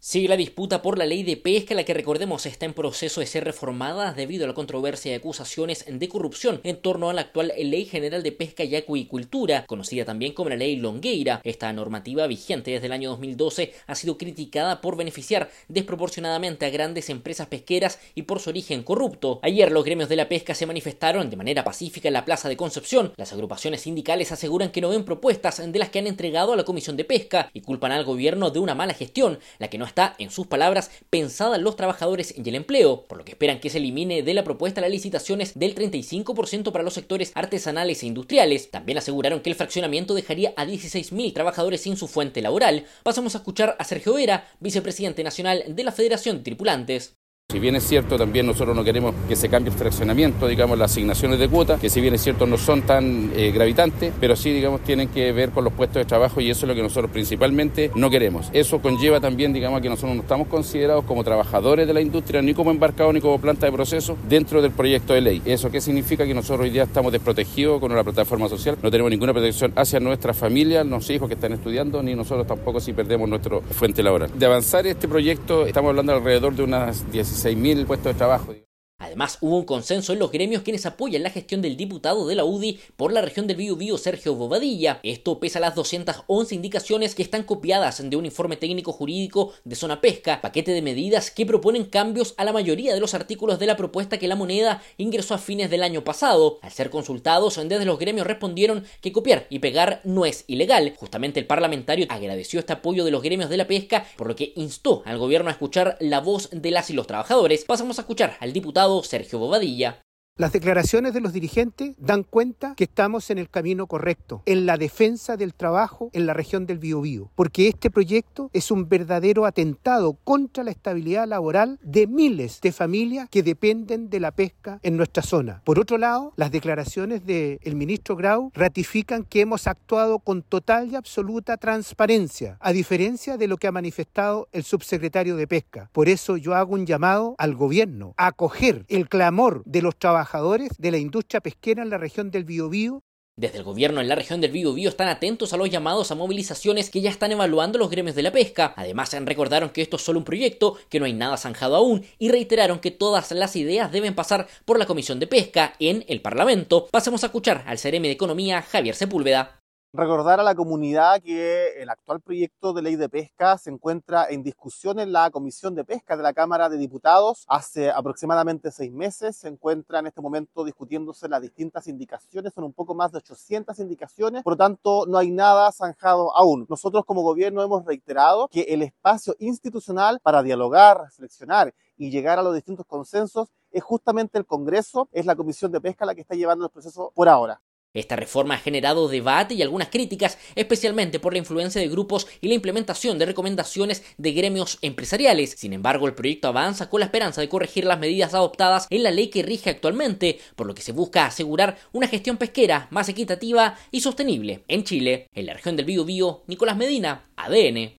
Sigue la disputa por la ley de pesca, la que recordemos está en proceso de ser reformada debido a la controversia y acusaciones de corrupción en torno a la actual Ley General de Pesca y Acuicultura, conocida también como la Ley Longueira. Esta normativa, vigente desde el año 2012, ha sido criticada por beneficiar desproporcionadamente a grandes empresas pesqueras y por su origen corrupto. Ayer los gremios de la pesca se manifestaron de manera pacífica en la Plaza de Concepción. Las agrupaciones sindicales aseguran que no ven propuestas de las que han entregado a la Comisión de Pesca y culpan al gobierno de una mala gestión, la que no está, en sus palabras, pensada en los trabajadores y el empleo, por lo que esperan que se elimine de la propuesta las licitaciones del 35% para los sectores artesanales e industriales. También aseguraron que el fraccionamiento dejaría a 16.000 trabajadores sin su fuente laboral. Pasamos a escuchar a Sergio Vera, vicepresidente nacional de la Federación de Tripulantes. Si bien es cierto, también nosotros no queremos que se cambie el fraccionamiento, digamos, las asignaciones de cuota, que si bien es cierto no son tan gravitantes, pero sí, digamos, tienen que ver con los puestos de trabajo y eso es lo que nosotros principalmente no queremos. Eso conlleva también, digamos, que nosotros no estamos considerados como trabajadores de la industria, ni como embarcados, ni como planta de proceso dentro del proyecto de ley. ¿Eso qué significa? Que nosotros hoy día estamos desprotegidos con una plataforma social, no tenemos ninguna protección hacia nuestras familias, los hijos que están estudiando, ni nosotros tampoco si perdemos nuestra fuente laboral. De avanzar este proyecto, estamos hablando alrededor de unas 16.000 puestos de trabajo. Además, hubo un consenso en los gremios quienes apoyan la gestión del diputado de la UDI por la región del Biobío, Sergio Bobadilla. Esto pese a las 211 indicaciones que están copiadas de un informe técnico jurídico de Zona Pesca, paquete de medidas que proponen cambios a la mayoría de los artículos de la propuesta que la moneda ingresó a fines del año pasado. Al ser consultados, desde los gremios respondieron que copiar y pegar no es ilegal. Justamente el parlamentario agradeció este apoyo de los gremios de la pesca, por lo que instó al gobierno a escuchar la voz de las y los trabajadores. Pasamos a escuchar al diputado Sergio Bobadilla. Las declaraciones de los dirigentes dan cuenta que estamos en el camino correcto, en la defensa del trabajo en la región del Biobío, porque este proyecto es un verdadero atentado contra la estabilidad laboral de miles de familias que dependen de la pesca en nuestra zona. Por otro lado, las declaraciones del ministro Grau ratifican que hemos actuado con total y absoluta transparencia, a diferencia de lo que ha manifestado el subsecretario de Pesca. Por eso yo hago un llamado al gobierno a acoger el clamor de los trabajadores de la industria pesquera en la región del Biobío. Desde el gobierno en la región del Biobío están atentos a los llamados a movilizaciones que ya están evaluando los gremios de la pesca. Además, recordaron que esto es solo un proyecto, que no hay nada zanjado aún, y reiteraron que todas las ideas deben pasar por la Comisión de Pesca en el Parlamento. Pasemos a escuchar al CRM de Economía, Javier Sepúlveda. Recordar a la comunidad que el actual proyecto de ley de pesca se encuentra en discusión en la Comisión de Pesca de la Cámara de Diputados. Hace aproximadamente 6 meses se encuentra en este momento discutiéndose las distintas indicaciones, son un poco más de 800 indicaciones, por lo tanto no hay nada zanjado aún. Nosotros como gobierno hemos reiterado que el espacio institucional para dialogar, reflexionar y llegar a los distintos consensos es justamente el Congreso, es la Comisión de Pesca la que está llevando el proceso por ahora. Esta reforma ha generado debate y algunas críticas, especialmente por la influencia de grupos y la implementación de recomendaciones de gremios empresariales. Sin embargo, el proyecto avanza con la esperanza de corregir las medidas adoptadas en la ley que rige actualmente, por lo que se busca asegurar una gestión pesquera más equitativa y sostenible en Chile. En la región del Biobío, Nicolás Medina, ADN.